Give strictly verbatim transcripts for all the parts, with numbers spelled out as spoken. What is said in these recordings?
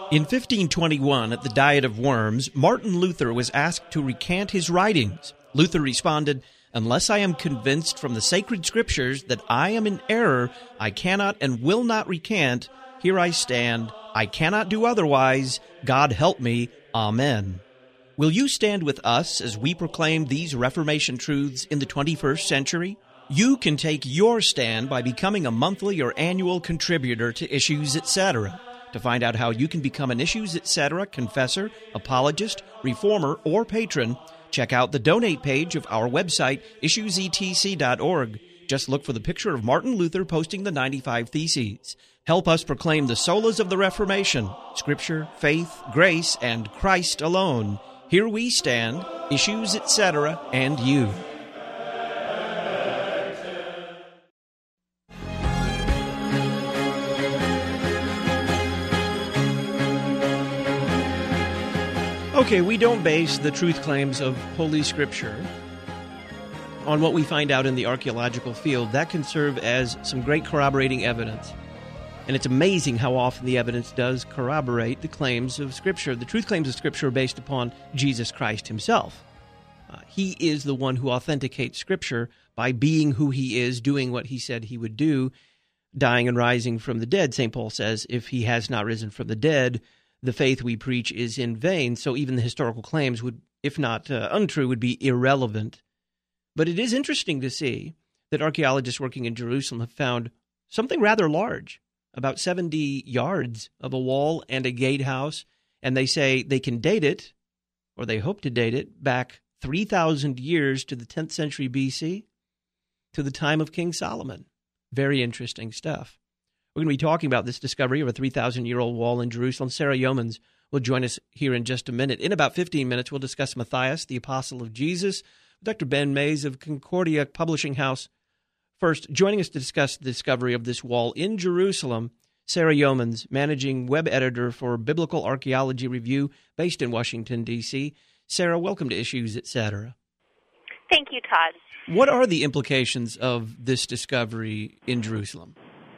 In fifteen twenty-one, at the Diet of Worms, Martin Luther was asked to recant his writings. Luther responded, "Unless I am convinced from the sacred scriptures that I am in error, I cannot and will not recant. Here I stand. I cannot do otherwise. God help me. Amen." Will you stand with us as we proclaim these Reformation truths in the twenty-first century? You can take your stand by becoming a monthly or annual contributor to Issues Etc. To find out how you can become an Issues Etc. confessor, apologist, reformer, or patron, check out the donate page of our website, issues e t c dot org. Just look for the picture of Martin Luther posting the ninety-five Theses. Help us proclaim the solas of the Reformation, Scripture, faith, grace, and Christ alone. Here we stand, Issues Etc., and you. Okay, we don't base the truth claims of Holy Scripture on what we find out in the archaeological field. That can serve as some great corroborating evidence. And it's amazing how often the evidence does corroborate the claims of Scripture. The truth claims of Scripture are based upon Jesus Christ himself. Uh, he is the one who authenticates Scripture by being who he is, doing what he said he would do, dying and rising from the dead. Saint Paul says, if he has not risen from the dead, the faith we preach is in vain. So even the historical claims would, if not uh, untrue, would be irrelevant. But it is interesting to see that archaeologists working in Jerusalem have found something rather large, about seventy yards of a wall and a gatehouse, and they say they can date it, or they hope to date it, back three thousand years to the tenth century B C, to the time of King Solomon. Very interesting stuff. We're going to be talking about this discovery of a three thousand year old wall in Jerusalem. Sarah Yeomans will join us here in just a minute. In about fifteen minutes, we'll discuss Matthias, the apostle of Jesus, Doctor Ben Mays of Concordia Publishing House. First, joining us to discuss the discovery of this wall in Jerusalem, Sarah Yeomans, managing web editor for Biblical Archaeology Review, based in Washington, D C Sarah, welcome to Issues Etc. Thank you, Todd. What are the implications of this discovery in Jerusalem?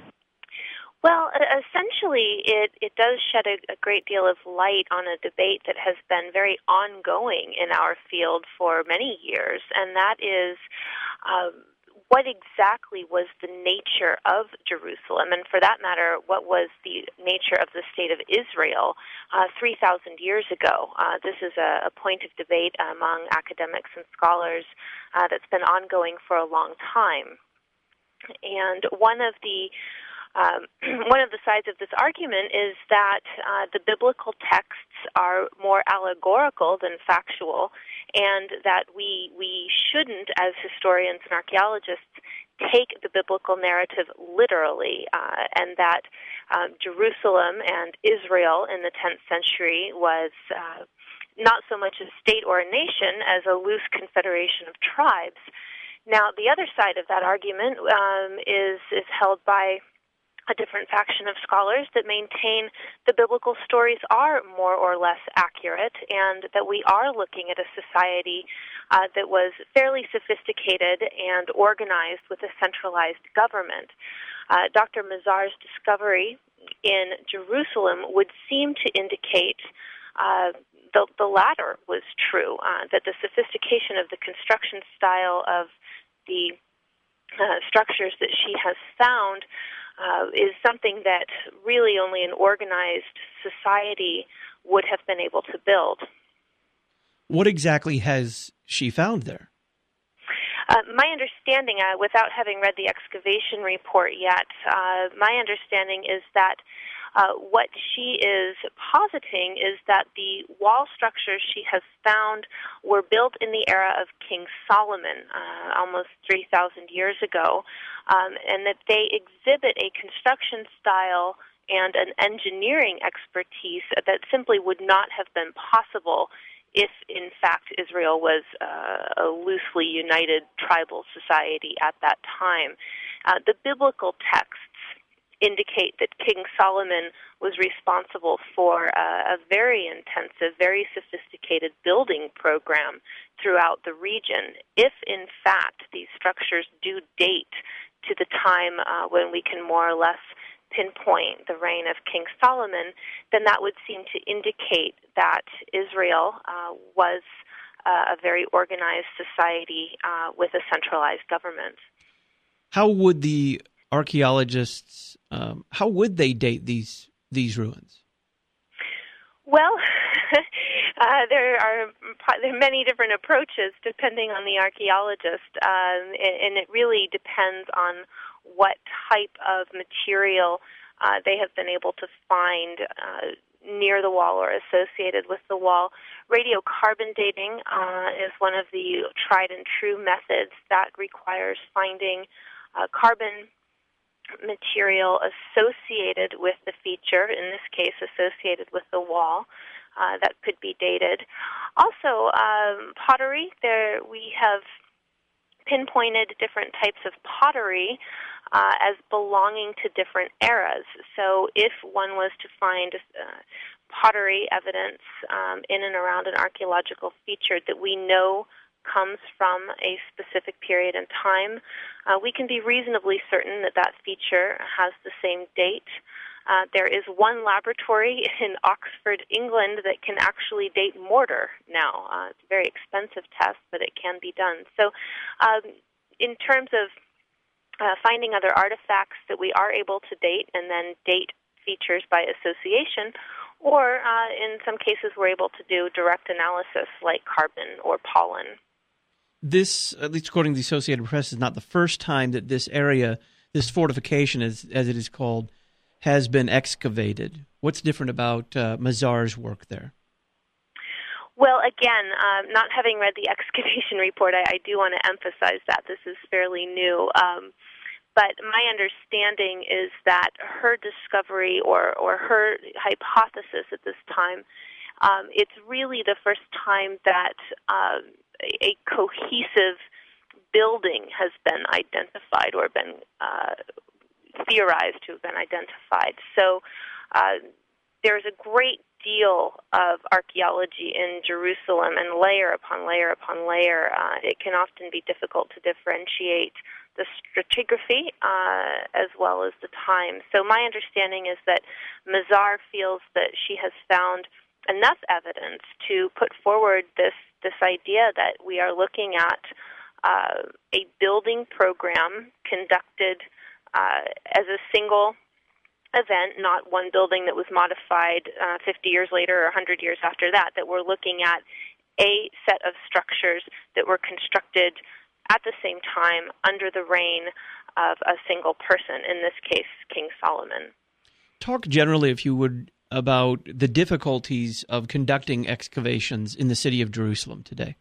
Well, essentially, it, it does shed a, a great deal of light on a debate that has been very ongoing in our field for many years, and that is um, what exactly was the nature of Jerusalem, and for that matter, what was the nature of the state of Israel uh, three thousand years ago. Uh, this is a, a point of debate among academics and scholars uh, that's been ongoing for a long time. And one of the Um, one of the sides of this argument is that uh, the biblical texts are more allegorical than factual, and that we we shouldn't, as historians and archaeologists, take the biblical narrative literally, uh, and that um, Jerusalem and Israel in the tenth century was uh, not so much a state or a nation as a loose confederation of tribes. Now, the other side of that argument um, is is held by a different faction of scholars that maintain the biblical stories are more or less accurate, and that we are looking at a society uh, that was fairly sophisticated and organized with a centralized government. Uh, Doctor Mazar's discovery in Jerusalem would seem to indicate uh, the, the latter was true, uh, that the sophistication of the construction style of the uh, structures that she has found Uh, is something that really only an organized society would have been able to build. What exactly has she found there? Uh, my understanding, uh, without having read the excavation report yet, uh, my understanding is that uh, what she is positing is that the wall structures she has found were built in the era of King Solomon, uh, almost three thousand years ago, um, and that they exhibit a construction style and an engineering expertise that simply would not have been possible if, in fact, Israel was uh, a loosely united tribal society at that time. Uh, the biblical texts indicate that King Solomon was responsible for uh, a very intensive, very sophisticated building program throughout the region. If, in fact, these structures do date to the time uh, when we can more or less pinpoint the reign of King Solomon, then that would seem to indicate that Israel uh, was uh, a very organized society uh, with a centralized government. How would the archaeologists, um, how would they date these these ruins? Well, uh, there are there are many different approaches depending on the archaeologist, um, and, and it really depends on what type of material uh, they have been able to find uh, near the wall or associated with the wall. Radiocarbon dating uh, is one of the tried and true methods that requires finding uh, carbon material associated with the feature, in this case associated with the wall, uh, that could be dated. Also, um, pottery, there we have pinpointed different types of pottery uh, as belonging to different eras. So if one was to find uh, pottery evidence um, in and around an archaeological feature that we know comes from a specific period in time, uh, we can be reasonably certain that that feature has the same date. Uh, there is one laboratory in Oxford, England, that can actually date mortar now. Uh, it's a very expensive test, but it can be done. So um, in terms of uh, finding other artifacts that we are able to date and then date features by association, or uh, in some cases we're able to do direct analysis like carbon or pollen. This, at least according to the Associated Press, is not the first time that this area, this fortification, as, as it is called, has been excavated. What's different about uh, Mazar's work there? Well, again, um, not having read the excavation report, I, I do want to emphasize that this is fairly new. Um, but my understanding is that her discovery or, or her hypothesis at this time, um, it's really the first time that um, a cohesive building has been identified or been uh, theorized to have been identified. So uh, there's a great deal of archaeology in Jerusalem, and layer upon layer upon layer. Uh, it can often be difficult to differentiate the stratigraphy uh, as well as the time. So my understanding is that Mazar feels that she has found enough evidence to put forward this this idea that we are looking at uh, a building program conducted uh, as a single event, not one building that was modified uh, fifty years later or one hundred years after that, that we're looking at a set of structures that were constructed at the same time under the reign of a single person, in this case, King Solomon. Talk generally, if you would, about the difficulties of conducting excavations in the city of Jerusalem today.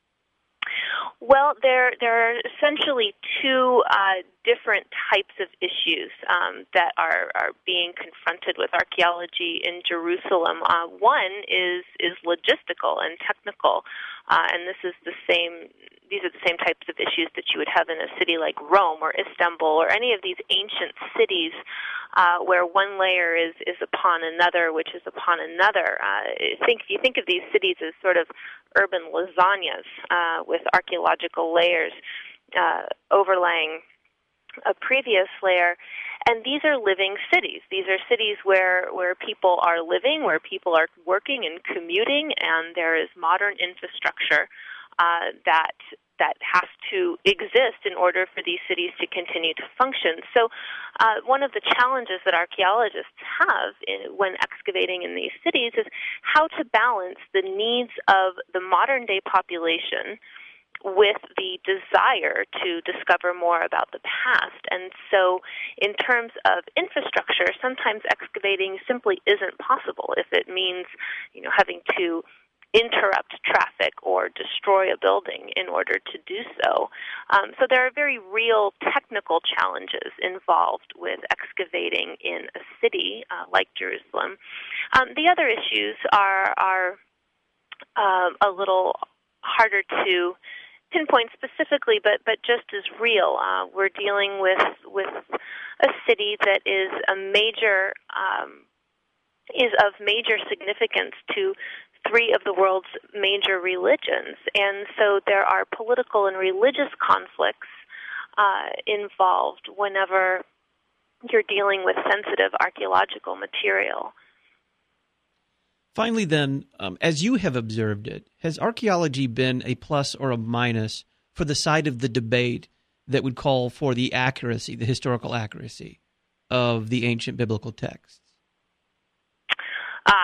Well, there there are essentially two uh, different types of issues um, that are, are being confronted with archaeology in Jerusalem. Uh, one is is logistical and technical, uh, and this is the same. These are the same types of issues that you would have in a city like Rome or Istanbul or any of these ancient cities uh, where one layer is, is upon another, which is upon another. Uh, think you think of these cities as sort of urban lasagnas uh, with archaeological layers uh, overlaying a previous layer. And these are living cities. These are cities where, where people are living, where people are working and commuting, and there is modern infrastructure Uh, that that has to exist in order for these cities to continue to function. So uh, one of the challenges that archaeologists have in, when excavating in these cities is how to balance the needs of the modern-day population with the desire to discover more about the past. And so in terms of infrastructure, sometimes excavating simply isn't possible if it means, you know, having to interrupt traffic or destroy a building in order to do so. Um, so there are very real technical challenges involved with excavating in a city uh, like Jerusalem. Um, the other issues are, are um, a little harder to pinpoint specifically, but, but just as real. Uh, we're dealing with, with a city that is a major, um, is of major significance to three of the world's major religions, and so there are political and religious conflicts uh, involved whenever you're dealing with sensitive archaeological material. Finally, then, um, as you have observed it, has archaeology been a plus or a minus for the side of the debate that would call for the accuracy, the historical accuracy of the ancient biblical texts? Ah,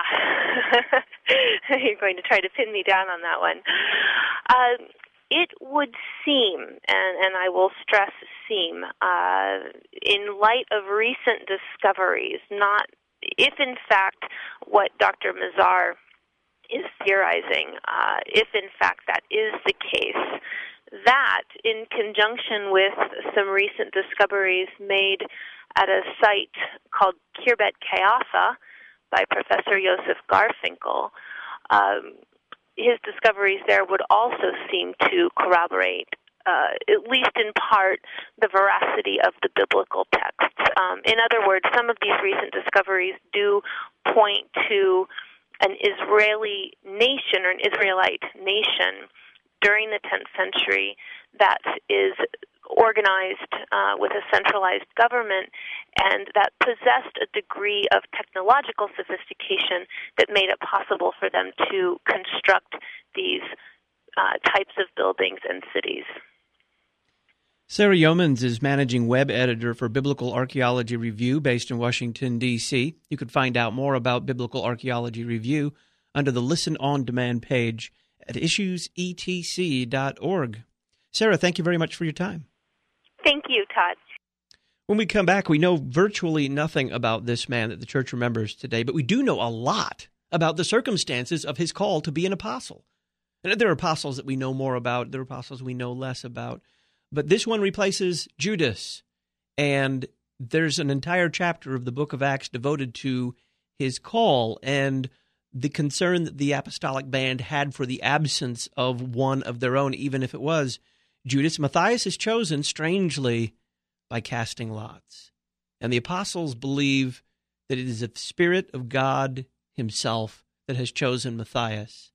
you're going to try to pin me down on that one. Uh, it would seem, and, and I will stress seem, uh, in light of recent discoveries, not if in fact what Doctor Mazar is theorizing, uh, if in fact that is the case, that in conjunction with some recent discoveries made at a site called Khirbet Qeiyafa by Professor Yosef Garfinkel, um, his discoveries there would also seem to corroborate, uh, at least in part, the veracity of the biblical texts. Um, in other words, some of these recent discoveries do point to an Israeli nation or an Israelite nation during the tenth century that is organized uh, with a centralized government and that possessed a degree of technological sophistication that made it possible for them to construct these uh, types of buildings and cities. Sarah Yeomans is managing web editor for Biblical Archaeology Review based in Washington, D C You can find out more about Biblical Archaeology Review under the Listen On Demand page at issues e t c dot org. Sarah, thank you very much for your time. Thank you, Todd. When we come back, we know virtually nothing about this man that the church remembers today, but we do know a lot about the circumstances of his call to be an apostle. And there are apostles that we know more about, there are apostles we know less about. But this one replaces Judas, and there's an entire chapter of the book of Acts devoted to his call and the concern that the apostolic band had for the absence of one of their own, even if it was Judas. Matthias is chosen, strangely, by casting lots. And the apostles believe that it is the Spirit of God himself that has chosen Matthias.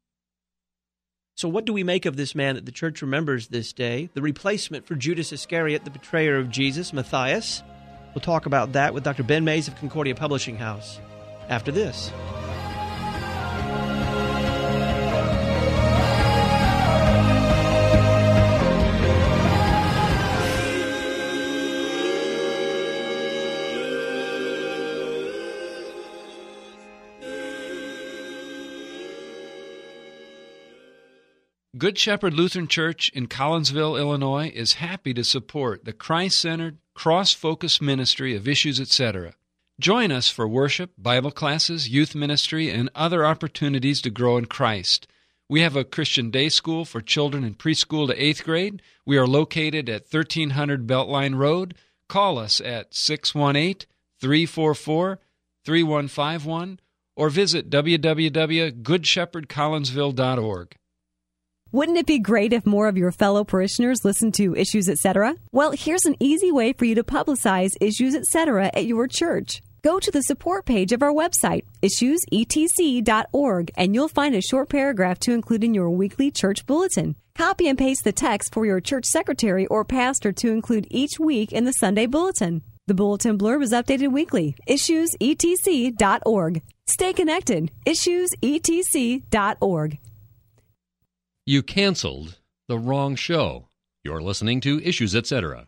So what do we make of this man that the church remembers this day, the replacement for Judas Iscariot, the betrayer of Jesus, Matthias? We'll talk about that with Doctor Ben Mays of Concordia Publishing House after this. Good Shepherd Lutheran Church in Collinsville, Illinois, is happy to support the Christ-centered, cross-focused ministry of Issues, et cetera. Join us for worship, Bible classes, youth ministry, and other opportunities to grow in Christ. We have a Christian day school for children in preschool to eighth grade. We are located at thirteen hundred Beltline Road. Call us at six one eight, three four four, three one five one or visit w w w dot good shepherd collinsville dot org. Wouldn't it be great if more of your fellow parishioners listened to Issues, et cetera? Well, here's an easy way for you to publicize Issues, et cetera at your church. Go to the support page of our website, issues e t c dot org, and you'll find a short paragraph to include in your weekly church bulletin. Copy and paste the text for your church secretary or pastor to include each week in the Sunday bulletin. The bulletin blurb is updated weekly. issues e t c dot org. Stay connected. issues e t c dot org. You canceled the wrong show. You're listening to Issues, et cetera.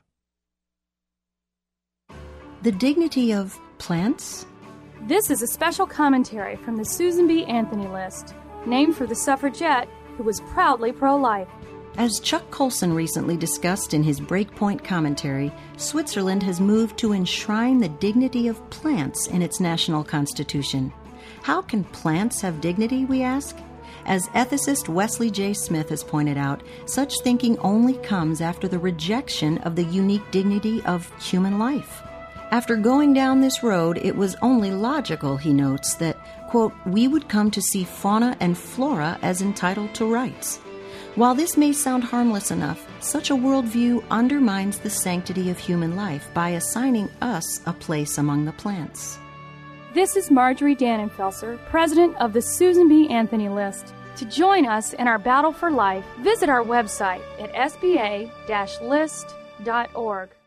The dignity of plants? This is a special commentary from the Susan B. Anthony List, named for the suffragette who was proudly pro-life. As Chuck Colson recently discussed in his Breakpoint commentary, Switzerland has moved to enshrine the dignity of plants in its national constitution. How can plants have dignity, we ask? As ethicist Wesley J. Smith has pointed out, such thinking only comes after the rejection of the unique dignity of human life. After going down this road, it was only logical, he notes, that, quote, we would come to see fauna and flora as entitled to rights. While this may sound harmless enough, such a worldview undermines the sanctity of human life by assigning us a place among the plants. This is Marjorie Dannenfelser, president of the Susan B. Anthony List. To join us in our battle for life, visit our website at s b a dash list dot org.